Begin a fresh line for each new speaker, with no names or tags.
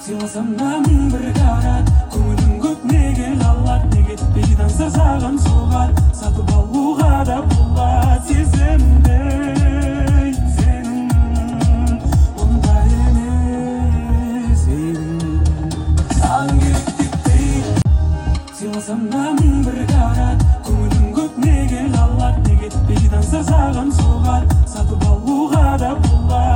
сыйласам да мың бір қарат, көңілім көп неге қалады, неге бейдан сырсаған соғар, сатып алуға да болады сезімді сенің, ондай емес саған керек тек дейді. Сыйласам да мың бір қарат, көңілім көп неге қалады, неге бейдан сырсаған соғар, сатып алуға да болады